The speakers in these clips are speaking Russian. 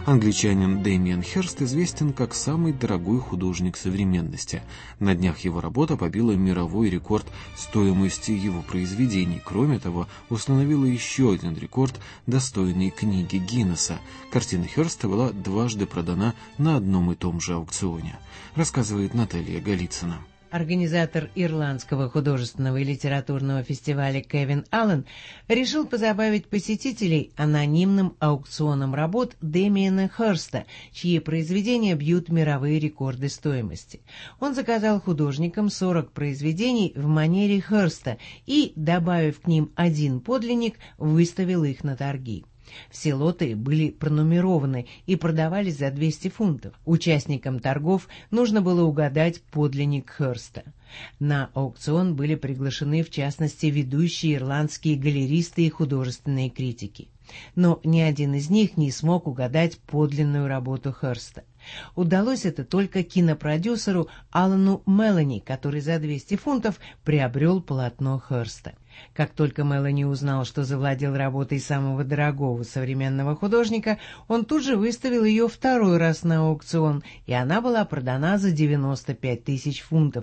Англичанин Дэмиан Хёрст известен как самый дорогой художник современности. На днях его работа побила мировой рекорд стоимости его произведений. Кроме того, установила еще один рекорд, достойный книги Гиннесса. Картина Хёрста была дважды продана на одном и том же аукционе, рассказывает Наталья Голицына. Организатор Ирландского художественного и литературного фестиваля Кевин Аллен решил позабавить посетителей анонимным аукционом работ Дэмиана Хёрста, чьи произведения бьют мировые рекорды стоимости. Он заказал художникам 40 произведений в манере Хёрста и, добавив к ним один подлинник, выставил их на торги. Все лоты были пронумерованы и продавались за 200 фунтов. Участникам торгов нужно было угадать подлинник Хёрста. На аукцион были приглашены, в частности, ведущие ирландские галеристы и художественные критики. Но ни один из них не смог угадать подлинную работу Хёрста. Удалось это только кинопродюсеру Алану Мелани, который за 200 фунтов приобрел полотно Хёрста. Как только Мелани узнал, что завладел работой самого дорогого современного художника, он тут же выставил ее второй раз на аукцион, и она была продана за 95 тысяч фунтов,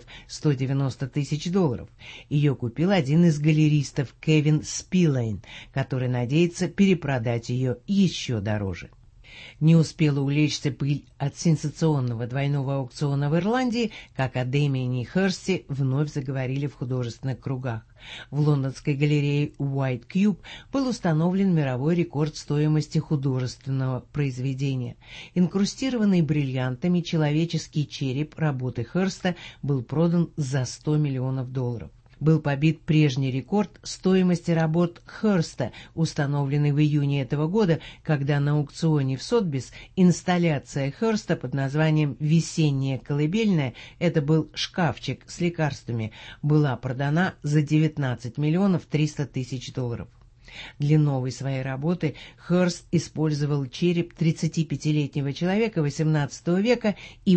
190 тысяч долларов. Ее купил один из галеристов, Кевин Спиллейн, который надеется перепродать ее еще дороже. Не успела улечься пыль от сенсационного двойного аукциона в Ирландии, как о Дэмиане Хёрсте вновь заговорили в художественных кругах. В лондонской галерее White Cube был установлен мировой рекорд стоимости художественного произведения. Инкрустированный бриллиантами человеческий череп работы Хёрста был продан за 100 миллионов долларов. Был побит прежний рекорд стоимости работ Хёрста, установленный в июне этого года, когда на аукционе в Сотбис инсталляция Хёрста под названием «Весенняя колыбельная», это был шкафчик с лекарствами, была продана за 19 миллионов 300 тысяч долларов. Для новой своей работы Хёрст использовал череп 35-летнего человека XVIII века и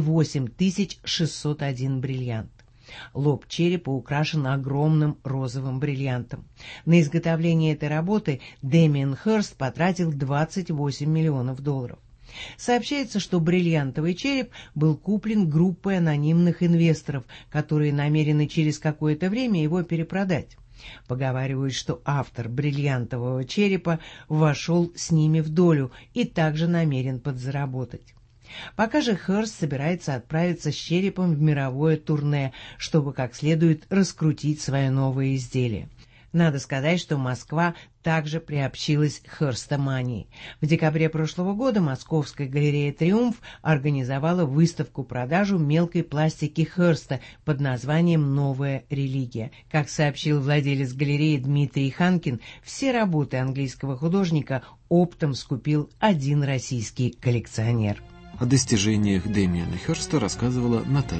8601 бриллиант. Лоб черепа украшен огромным розовым бриллиантом. На изготовление этой работы Дэмиан Хёрст потратил 28 миллионов долларов. Сообщается, что бриллиантовый череп был куплен группой анонимных инвесторов, которые намерены через какое-то время его перепродать. Поговаривают, что автор бриллиантового черепа вошел с ними в долю и также намерен подзаработать. Пока же Хёрст собирается отправиться с черепом в мировое турне, чтобы как следует раскрутить свое новое изделие. Надо сказать, что Москва также приобщилась к Хёрстомании. В декабре прошлого года Московская галерея «Триумф» организовала выставку-продажу мелкой пластики Хёрста под названием «Новая религия». Как сообщил владелец галереи Дмитрий Ханкин, все работы английского художника оптом скупил один российский коллекционер. О достижениях Дэмиана Хёрста рассказывала Наталья